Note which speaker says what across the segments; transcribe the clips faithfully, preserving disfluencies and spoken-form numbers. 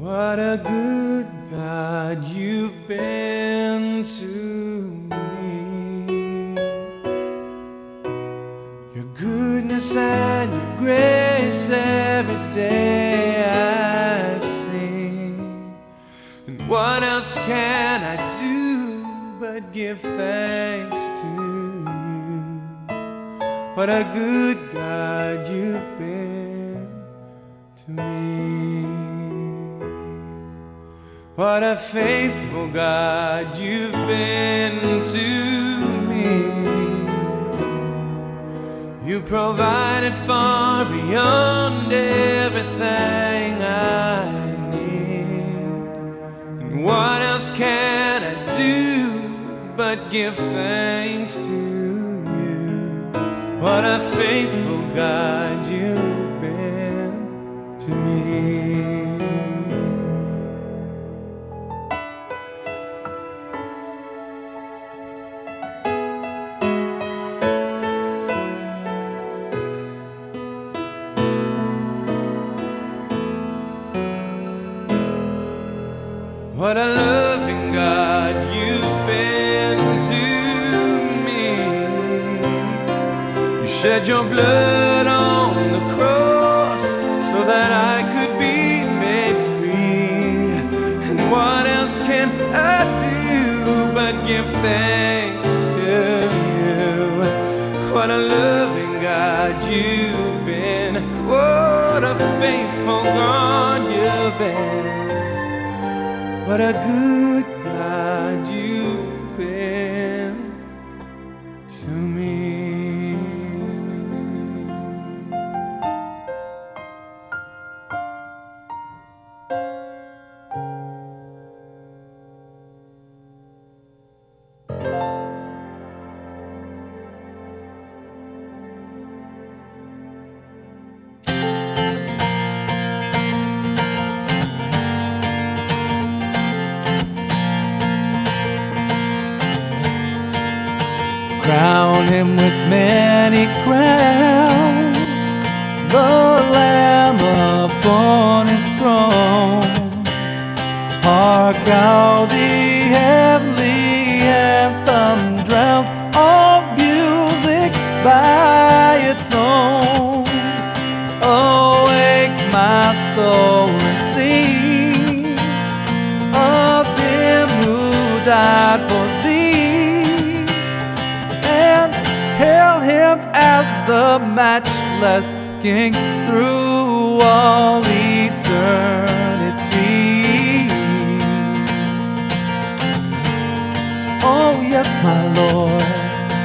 Speaker 1: What a good God you've been to me. Your goodness and your grace every day I've seen. And what else can I do but give thanks to you? What a good God you've been to me. What a faithful God you've been to me. You provided far beyond everything I need. And what else can I do but give thanks to you? What a faithful God you've been to me. What a loving God you've been to me. You shed your blood on the cross so that I could be made free. And what else can I do but give thanks to you? What a loving God you've been. What a faithful God you've been. What a good God you've been to me. Crown him with many crowns, the Lamb upon his throne. Hark how the heavenly anthem drowns all music by its own. Awake my soul and sing of him who died for thee. Hail him as the matchless King through all eternity. Oh yes, my Lord.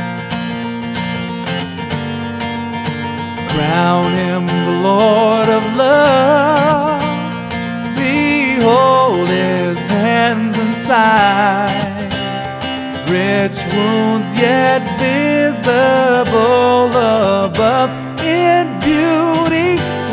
Speaker 1: Crown him the Lord of love. Behold his hands and side, rich wounds yet visible above, in beauty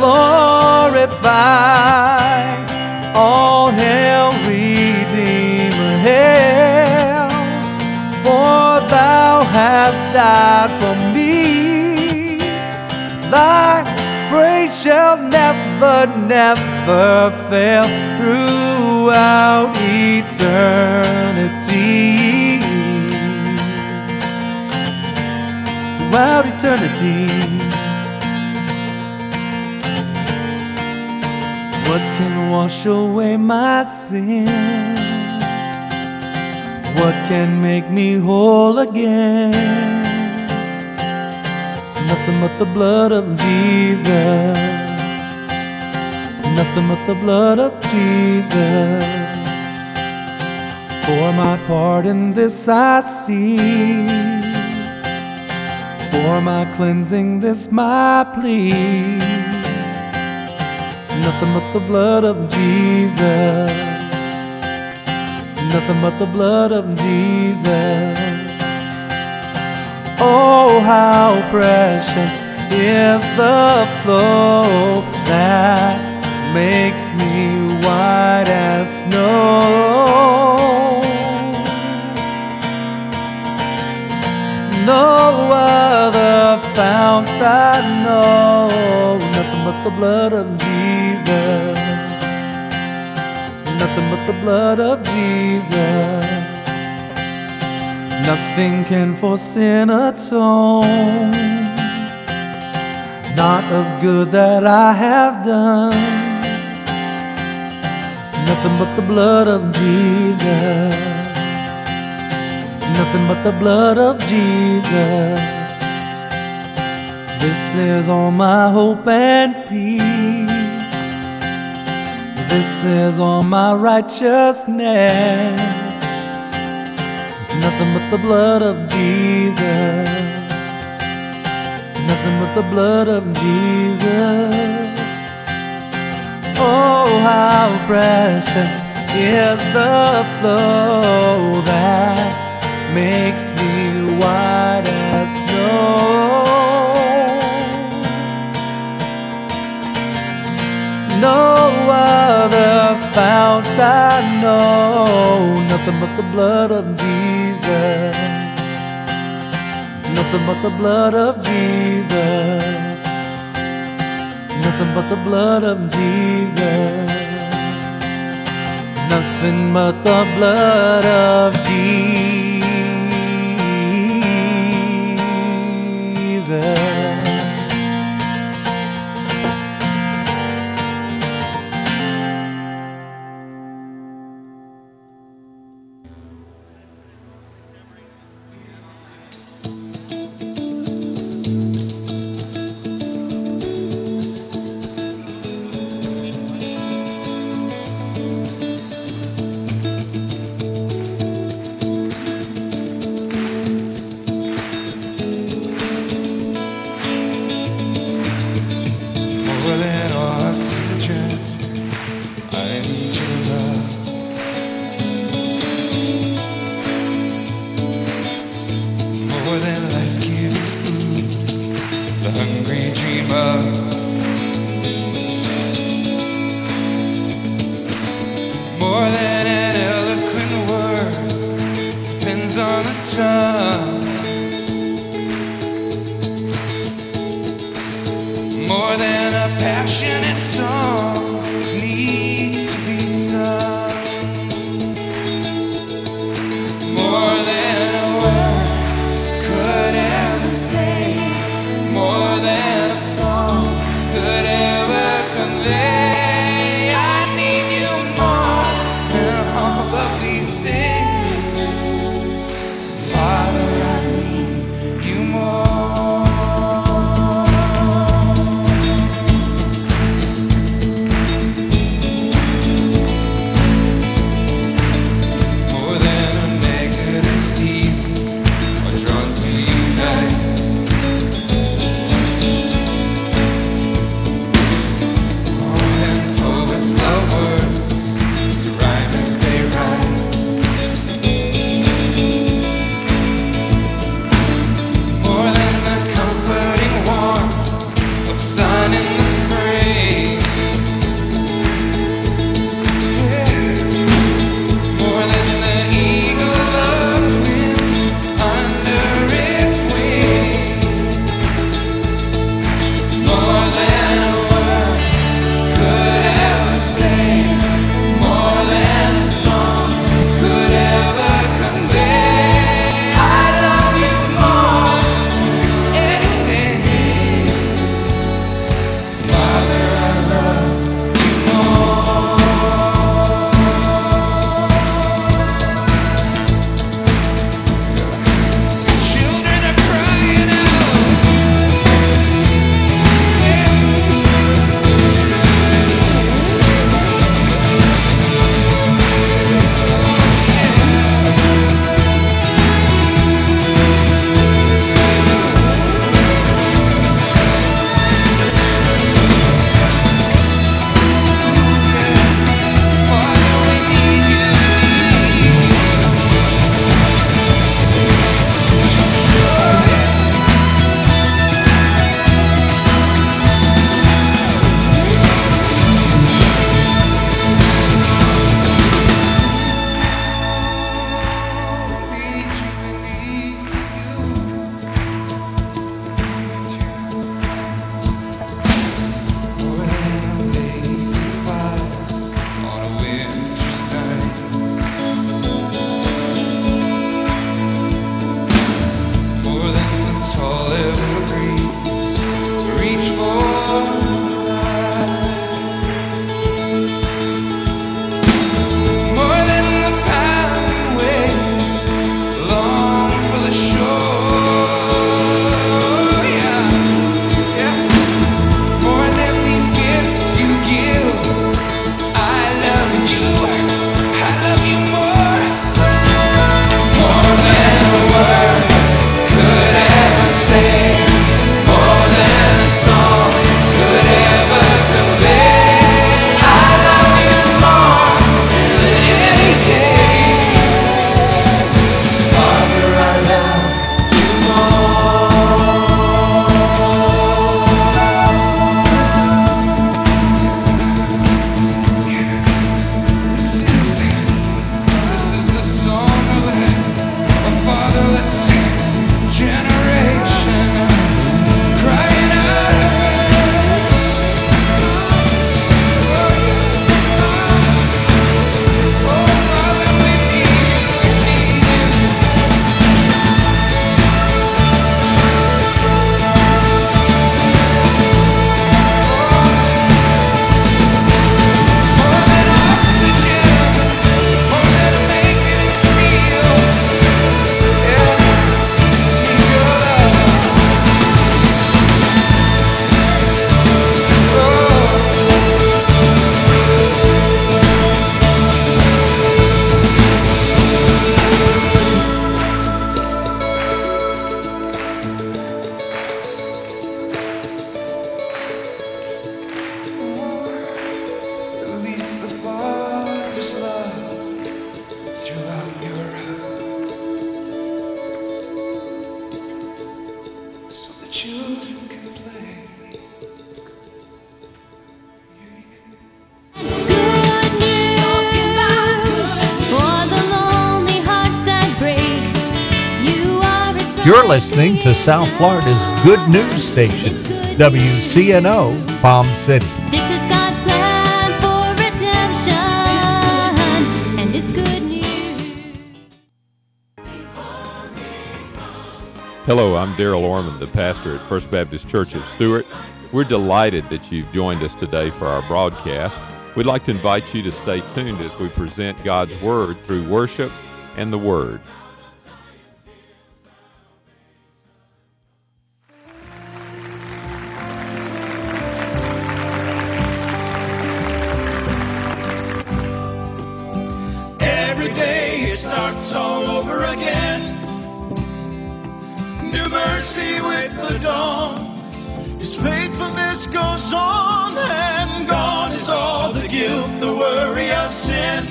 Speaker 1: glorified. All hail, Redeemer, hail, for thou hast died for me. Thy praise shall never, never fail throughout eternity. Throughout eternity. What can wash away my sin? What can make me whole again? Nothing but the blood of Jesus. Nothing but the blood of Jesus. For my part in this I see, for my cleansing this my plea. Nothing but the blood of Jesus. Nothing but the blood of Jesus. Oh, how precious is the flow that makes me white as snow. No other fount I know, nothing but the blood of Jesus. nothing but the blood of Jesus. Nothing can for sin atone, not of good that I have done. Nothing but the blood of Jesus. Nothing but the blood of Jesus. This is all my hope and peace. This is all my righteousness. Nothing but the blood of Jesus. Nothing but the blood of Jesus. Oh, how precious is the flow that makes me white as snow. No other fount I know. Nothing but the blood of Jesus. Nothing but the blood of Jesus. Nothing but the blood of Jesus. Nothing but the blood of Jesus.
Speaker 2: More than oxygen, I need your love. More than life-giving food, the hungry dream of. More than an eloquent word, depends on the tongue. More than a passionate song needs to be sung. More than a word could ever say. More than a song
Speaker 3: You're listening to South Florida's good news station, W C N O Palm City.
Speaker 4: This is God's plan for redemption, and it's good news.
Speaker 5: Hello, I'm Daryl Orman, the pastor at First Baptist Church of Stewart. We're delighted that you've joined us today for our broadcast. We'd like to invite you to stay tuned as we present God's Word through worship and the Word.
Speaker 2: Every day it starts all over again. New mercy with the dawn. His faithfulness goes on, and gone is all the guilt, the worry of sin.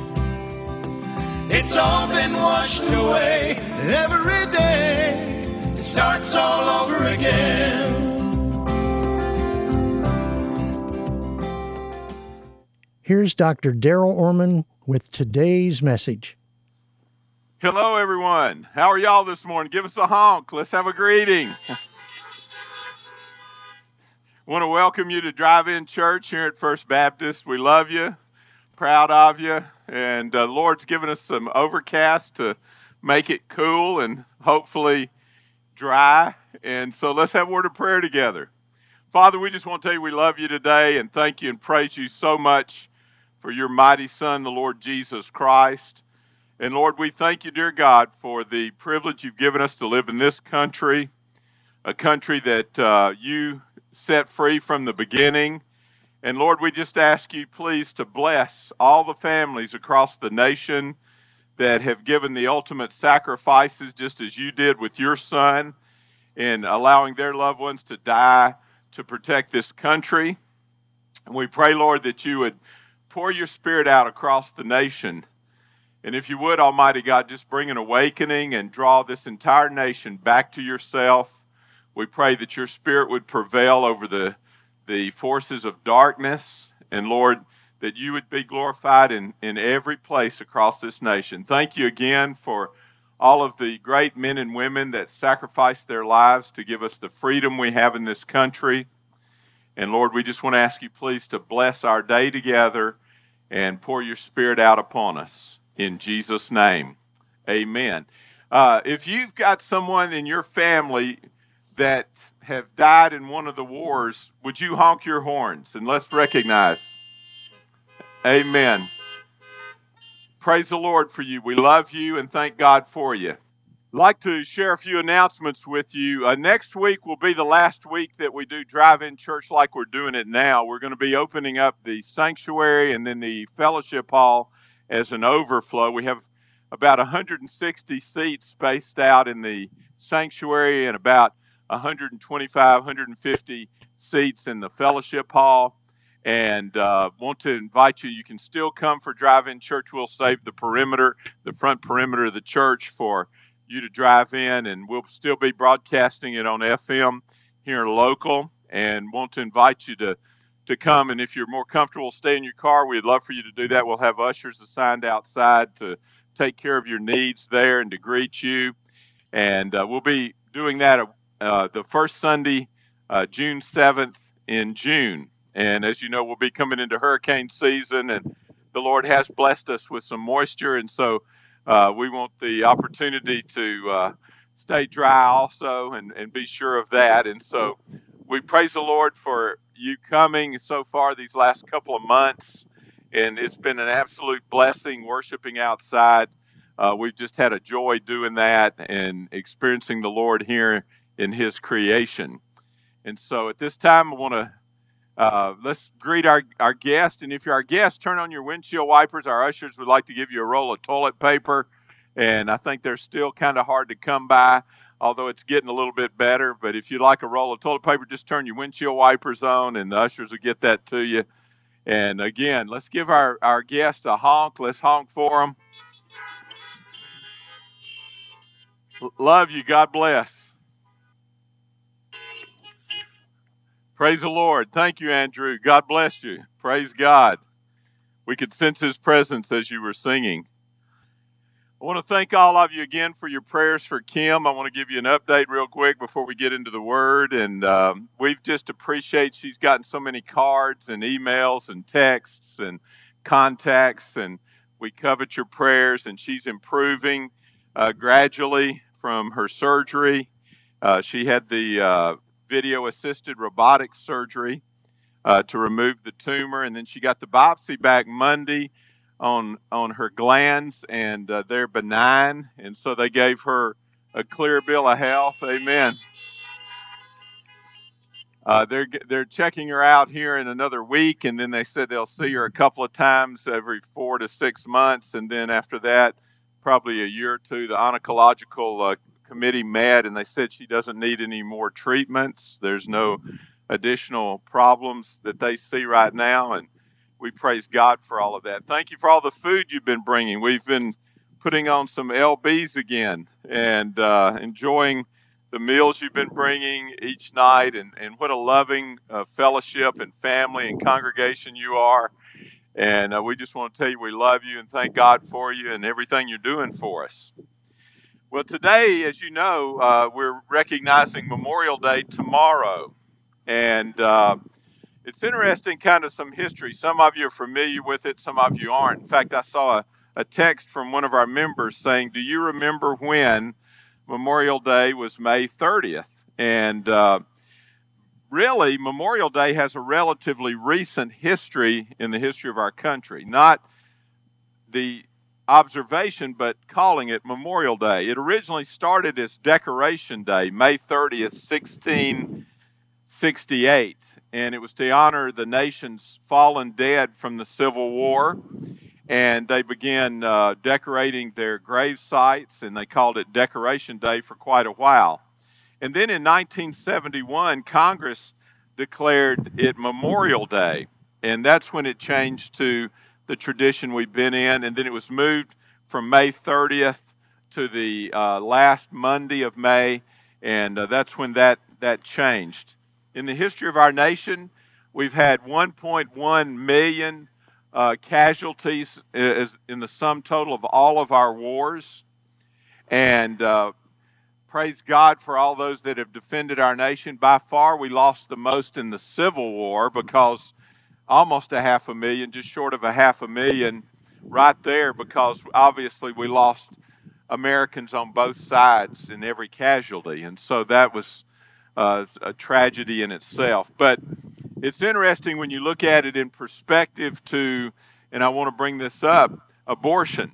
Speaker 2: It's all been washed away. Every day it starts all over again.
Speaker 6: Here's Doctor Daryl Orman with today's message.
Speaker 7: Hello, everyone. How are y'all this morning? Give us a honk. Let's have a greeting. Want to welcome you to Drive-In Church here at First Baptist. We love you, proud of you, and the uh, Lord's given us some overcast to make it cool and hopefully dry. And so let's have a word of prayer together. Father, we just want to tell you we love you today and thank you and praise you so much for your mighty Son, the Lord Jesus Christ. And Lord, we thank you, dear God, for the privilege you've given us to live in this country, a country that uh, you set free from the beginning. And Lord, we just ask you, please, to bless all the families across the nation that have given the ultimate sacrifices, just as you did with your Son, in allowing their loved ones to die to protect this country. And we pray, Lord, that you would pour your Spirit out across the nation. And if you would, Almighty God, just bring an awakening and draw this entire nation back to yourself. We pray that your Spirit would prevail over the, the forces of darkness. And Lord, that you would be glorified in, in every place across this nation. Thank you again for all of the great men and women that sacrificed their lives to give us the freedom we have in this country. And Lord, we just want to ask you, please, to bless our day together and pour your Spirit out upon us. In Jesus' name, amen. Uh, if you've got someone in your family that have died in one of the wars, would you honk your horns and let's recognize? Amen. Praise the Lord for you. We love you and thank God for you. I'd like to share a few announcements with you. Uh, next week will be the last week that we do Drive-In Church like we're doing it now. We're going to be opening up the sanctuary and then the fellowship hall as an overflow. We have about one hundred sixty seats spaced out in the sanctuary and about one hundred twenty-five, one hundred fifty seats in the fellowship hall. And uh, want to invite you, you can still come for Drive-In Church. We'll save the perimeter, the front perimeter of the church for you to drive in, and we'll still be broadcasting it on F M here local, and want to invite you to to come. And if you're more comfortable, stay in your car. We'd love for you to do that. We'll have ushers assigned outside to take care of your needs there and to greet you. And uh, we'll be doing that uh, the first Sunday, uh, June seventh in June. And as you know, we'll be coming into hurricane season, and the Lord has blessed us with some moisture. And so uh, we want the opportunity to uh, stay dry also and, and be sure of that. And so we praise the Lord for you coming so far these last couple of months, and it's been an absolute blessing worshiping outside. Uh, we've just had a joy doing that and experiencing the Lord here in His creation. And so at this time, I want to uh, let's greet our, our guest. And if you're our guest, turn on your windshield wipers. Our ushers would like to give you a roll of toilet paper, and I think they're still kind of hard to come by, although it's getting a little bit better. But if you'd like a roll of toilet paper, just turn your windshield wipers on, and the ushers will get that to you. And again, let's give our, our guest a honk. Let's honk for them. Love you. God bless. Praise the Lord. Thank you, Andrew. God bless you. Praise God. We could sense His presence as you were singing. I want to thank all of you again for your prayers for Kim. I want to give you an update real quick before we get into the Word. And um, we just appreciate she's gotten so many cards and emails and texts and contacts, and we covet your prayers. And she's improving uh, gradually from her surgery. Uh, she had the uh, video-assisted robotic surgery uh, to remove the tumor, and then she got the biopsy back Monday on on her glands, and uh, they're benign, and so they gave her a clear bill of health. Amen. Uh, they're they're checking her out here in another week, and then they said they'll see her a couple of times every four to six months, and then after that, probably a year or two, the oncological uh, committee met, and they said she doesn't need any more treatments. There's no additional problems that they see right now, and we praise God for all of that. Thank you for all the food you've been bringing. We've been putting on some L Bs again and uh, enjoying the meals you've been bringing each night, and, and what a loving uh, fellowship and family and congregation you are. And uh, we just want to tell you we love you and thank God for you and everything you're doing for us. Well, today, as you know, uh, we're recognizing Memorial Day tomorrow. And uh, it's interesting, kind of some history. Some of you are familiar with it, some of you aren't. In fact, I saw a, a text from one of our members saying, do you remember when Memorial Day was May thirtieth? And uh, really, Memorial Day has a relatively recent history in the history of our country. Not the observation, but calling it Memorial Day. It originally started as Decoration Day, May thirtieth, sixteen sixty-eight. And it was to honor the nation's fallen dead from the Civil War. And they began uh, decorating their grave sites, and they called it Decoration Day for quite a while. And then in nineteen seventy-one, Congress declared it Memorial Day. And that's when it changed to the tradition we've been in. And then it was moved from May thirtieth to the uh, last Monday of May. And uh, that's when that, that changed. In the history of our nation, we've had one point one million uh, casualties as in the sum total of all of our wars. And uh, praise God for all those that have defended our nation. By far, we lost the most in the Civil War, because almost a half a million, just short of a half a million right there, because obviously we lost Americans on both sides in every casualty. And so that was Uh, a tragedy in itself. But it's interesting when you look at it in perspective to, and I want to bring this up, abortion.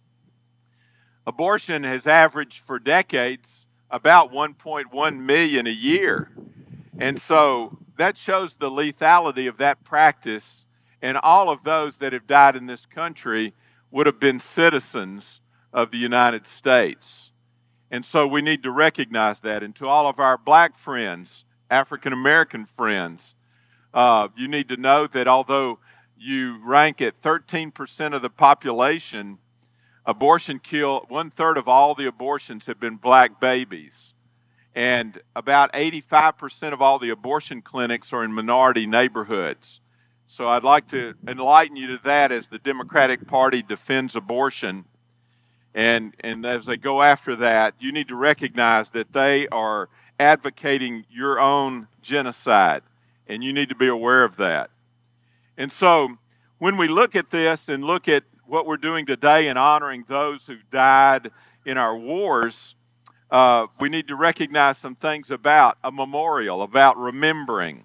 Speaker 7: Abortion has averaged for decades about one point one million a year. And so that shows the lethality of that practice, and all of those that have died in this country would have been citizens of the United States. And so we need to recognize that. And to all of our black friends, African American friends, uh, you need to know that although you rank at thirteen percent of the population, abortion kill, one third of all the abortions have been black babies. And about eighty-five percent of all the abortion clinics are in minority neighborhoods. So I'd like to enlighten you to that as the Democratic Party defends abortion. And, and as they go after that, you need to recognize that they are advocating your own genocide, and you need to be aware of that. And so when we look at this and look at what we're doing today in honoring those who've died in our wars, uh, we need to recognize some things about a memorial, about remembering.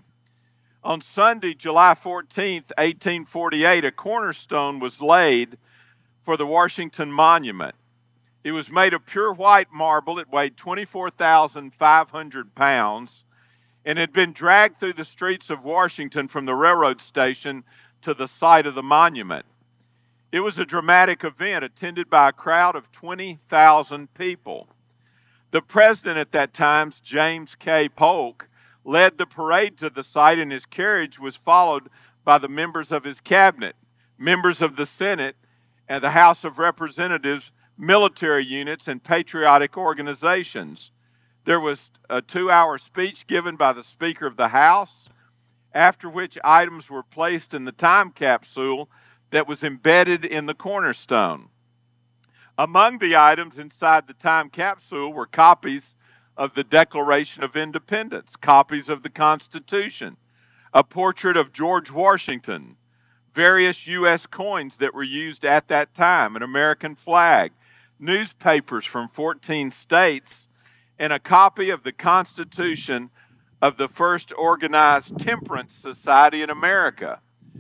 Speaker 7: On Sunday, July fourteenth, eighteen forty-eight, a cornerstone was laid for the Washington Monument. It was made of pure white marble. It weighed twenty-four thousand five hundred pounds and had been dragged through the streets of Washington from the railroad station to the site of the monument. It was a dramatic event attended by a crowd of twenty thousand people. The president at that time, James K. Polk, led the parade to the site, and his carriage was followed by the members of his cabinet, members of the Senate and the House of Representatives, military units, and patriotic organizations. There was a two-hour speech given by the Speaker of the House, after which items were placed in the time capsule that was embedded in the cornerstone. Among the items inside the time capsule were copies of the Declaration of Independence, copies of the Constitution, a portrait of George Washington, various U S coins that were used at that time, an American flag, newspapers from fourteen states, and a copy of the Constitution of the first organized temperance society in America.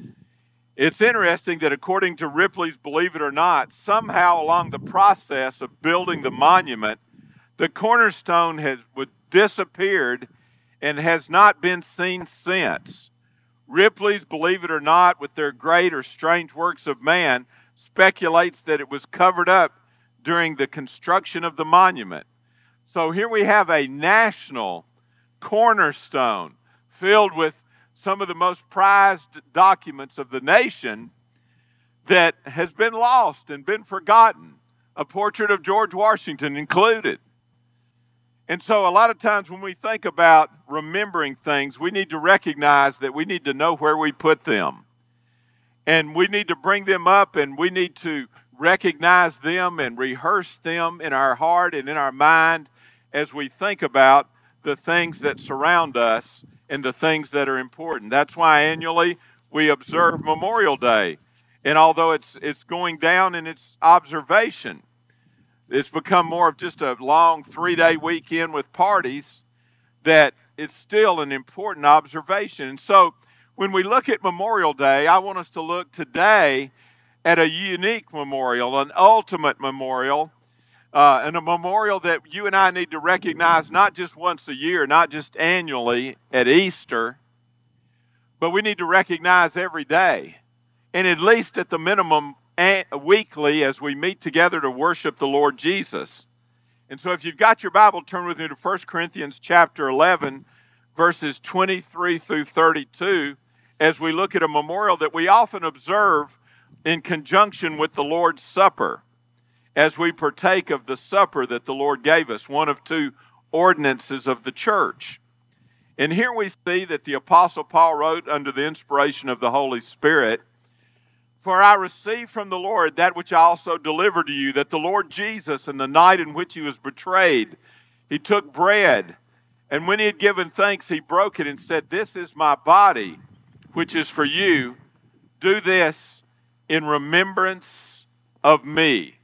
Speaker 7: It's interesting that according to Ripley's Believe It or Not, somehow along the process of building the monument, the cornerstone has disappeared and has not been seen since. Ripley's Believe It or Not, with their great or strange works of man, speculates that it was covered up during the construction of the monument. So here we have a national cornerstone filled with some of the most prized documents of the nation that has been lost and been forgotten, a portrait of George Washington included. And so a lot of times when we think about remembering things, we need to recognize that we need to know where we put them. And we need to bring them up, and we need to recognize them and rehearse them in our heart and in our mind as we think about the things that surround us and the things that are important. That's why annually we observe Memorial Day. And although it's it's going down in its observation, it's become more of just a long three-day weekend with parties, that it's still an important observation. And so when we look at Memorial Day, I want us to look today at a unique memorial, an ultimate memorial, uh, and a memorial that you and I need to recognize not just once a year, not just annually at Easter, but we need to recognize every day, and at least at the minimum weekly as we meet together to worship the Lord Jesus. And so if you've got your Bible, turn with me to First Corinthians chapter eleven, verses twenty-three through thirty-two, as we look at a memorial that we often observe in conjunction with the Lord's Supper, as we partake of the supper that the Lord gave us, one of two ordinances of the church. And here we see that the Apostle Paul wrote under the inspiration of the Holy Spirit, "For I received from the Lord that which I also delivered to you, that the Lord Jesus, in the night in which he was betrayed, he took bread, and when he had given thanks, he broke it and said, 'This is my body, which is for you. Do this in remembrance of me.'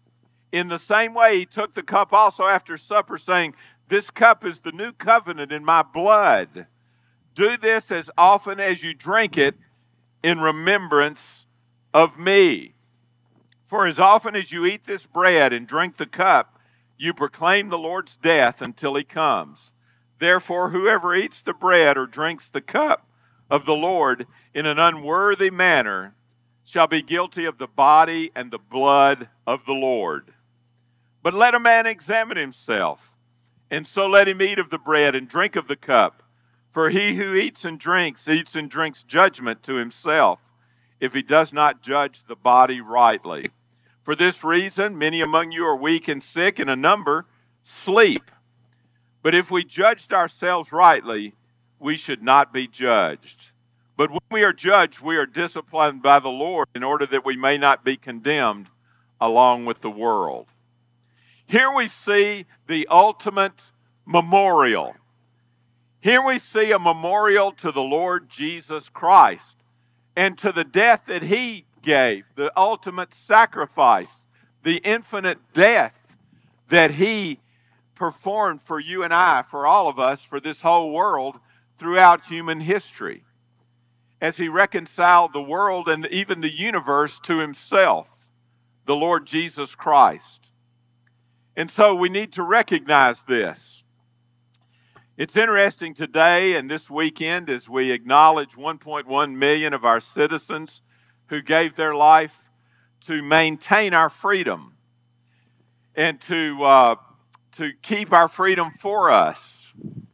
Speaker 7: In the same way, he took the cup also after supper, saying, 'This cup is the new covenant in my blood. Do this as often as you drink it in remembrance of me. For as often as you eat this bread and drink the cup, you proclaim the Lord's death until he comes. Therefore, whoever eats the bread or drinks the cup of the Lord in an unworthy manner shall be guilty of the body and the blood of the Lord. But let a man examine himself, and so let him eat of the bread and drink of the cup. For he who eats and drinks, eats and drinks judgment to himself, if he does not judge the body rightly. For this reason, many among you are weak and sick, and a number sleep. But if we judged ourselves rightly, we should not be judged. But when we are judged, we are disciplined by the Lord in order that we may not be condemned along with the world." Here we see the ultimate memorial. Here we see a memorial to the Lord Jesus Christ and to the death that he gave, the ultimate sacrifice, the infinite death that he performed for you and I, for all of us, for this whole world throughout human history, as he reconciled the world and even the universe to himself, the Lord Jesus Christ. And so we need to recognize this. It's interesting today and this weekend as we acknowledge one point one million of our citizens who gave their life to maintain our freedom and to, uh, to keep our freedom for us.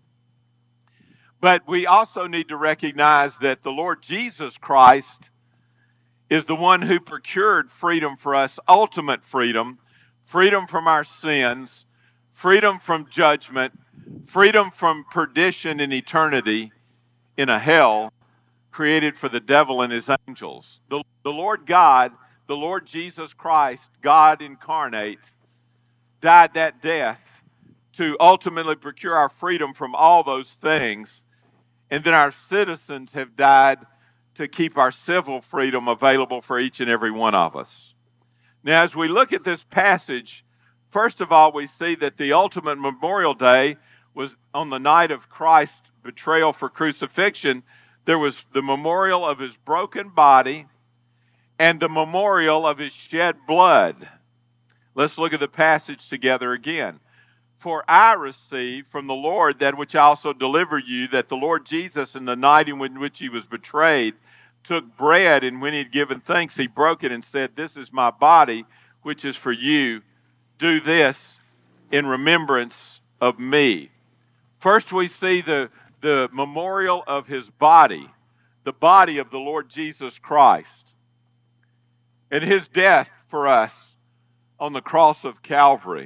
Speaker 7: But we also need to recognize that the Lord Jesus Christ is the one who procured freedom for us, ultimate freedom, freedom from our sins, freedom from judgment, freedom from perdition in eternity in a hell created for the devil and his angels. The, the Lord God the Lord Jesus Christ, God incarnate, died that death to ultimately procure our freedom from all those things. And then our citizens have died to keep our civil freedom available for each and every one of us. Now, as we look at this passage, first of all, we see that the ultimate Memorial Day was on the night of Christ's betrayal for crucifixion. There was the memorial of his broken body and the memorial of his shed blood. Let's look at the passage together again. For I received from the Lord that which I also delivered you, that the Lord Jesus, in the night in which he was betrayed, took bread, and when he had given thanks, he broke it and said, "This is my body, which is for you. Do this in remembrance of me." First, we see the, the memorial of his body, the body of the Lord Jesus Christ, and his death for us on the cross of Calvary.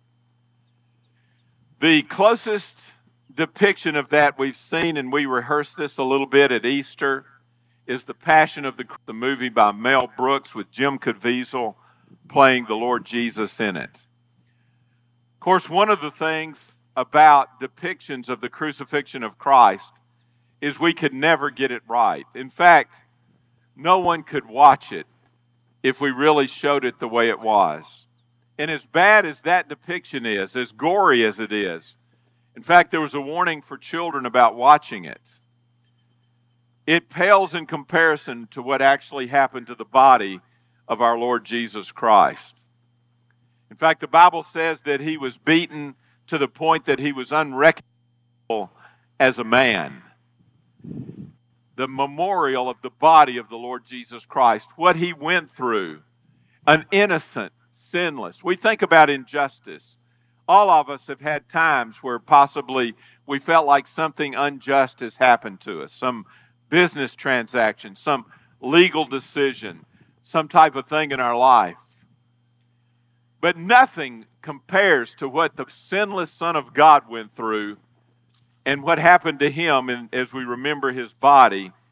Speaker 7: The closest depiction of that we've seen, and we rehearsed this a little bit at Easter, is The Passion of the, the movie by Mel Brooks with Jim Caviezel playing the Lord Jesus in it. Of course, one of the things about depictions of the crucifixion of Christ is we could never get it right. In fact, no one could watch it if we really showed it the way it was. And as bad as that depiction is, as gory as it is, in fact, there was a warning for children about watching it. It pales in comparison to what actually happened to the body of our Lord Jesus Christ. In fact, the Bible says that he was beaten to the point that he was unrecognizable as a man. The memorial of the body of the Lord Jesus Christ, what he went through, an innocent, sinless. We think about injustice. All of us have had times where possibly we felt like something unjust has happened to us, some business transaction, some legal decision, some type of thing in our life. But nothing compares to what the sinless Son of God went through and what happened to him in, as we remember his body